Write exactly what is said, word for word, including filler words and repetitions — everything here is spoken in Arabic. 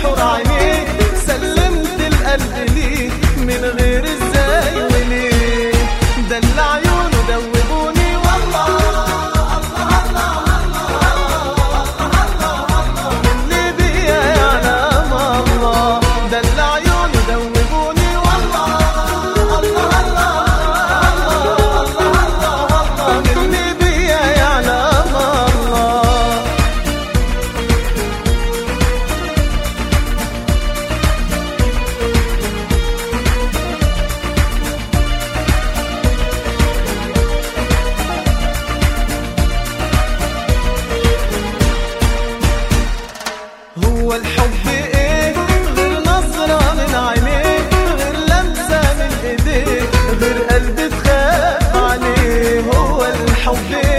حور عينيه، سلمت القلب ليه من غير ازاي وليه. ده اللي عيونه دوبوني والله، الله الله الله الله من اللي بيا يعلم الله. ده اللي عيونه دوبوني والله، الله الله الله الله من اللي بيا يعلم الله. هو الحب ايه غير نظرة من عينيه، غير لمسة من ايديه، غير قلب تخاف عليه. هو الحب